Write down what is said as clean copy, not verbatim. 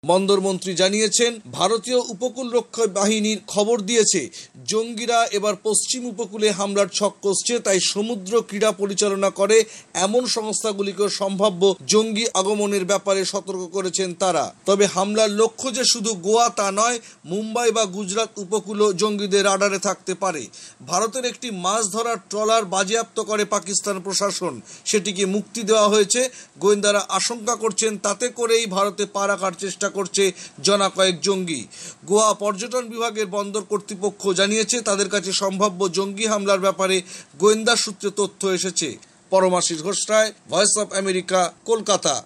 বন্দরমন্ত্রী জানিয়েছেন, ভারতীয় উপকূলরক্ষী বাহিনীর খবর দিয়েছে জঙ্গিরা এবার পশ্চিম উপকূলে হামলার ছক কষছে, তাই সমুদ্র ক্রীড়া পরিচালনা করে এমন সংস্থাগুলিকে সম্ভাব্য জঙ্গি আগমনের ব্যাপারে সতর্ক করেছেন তারা। তবে হামলার লক্ষ্য যে শুধু গোয়া তা নয়, মুম্বাই বা গুজরাট উপকূলও জঙ্গিদের রাডারে থাকতে পারে। ভারতের একটি মাছ ধরার ট্রলার বাজেয়াপ্ত করে পাকিস্তান প্রশাসন, সেটিকে মুক্তি দেওয়া হয়েছে। গোয়েন্দারা আশঙ্কা করছেন তাতে করেই ভারতে পা রাখার চেষ্টা করছে জনা কয়েক জঙ্গি। গোয়া পর্যটন বিভাগের বন্দর কর্তৃপক্ষ জানিয়েছে তাদের কাছে সম্ভাব্য জঙ্গি হামলার ব্যাপারে গোয়েন্দা সূত্রে তথ্য এসেছে। Paramashis Ghosh Ray, voice of America, Kolkata.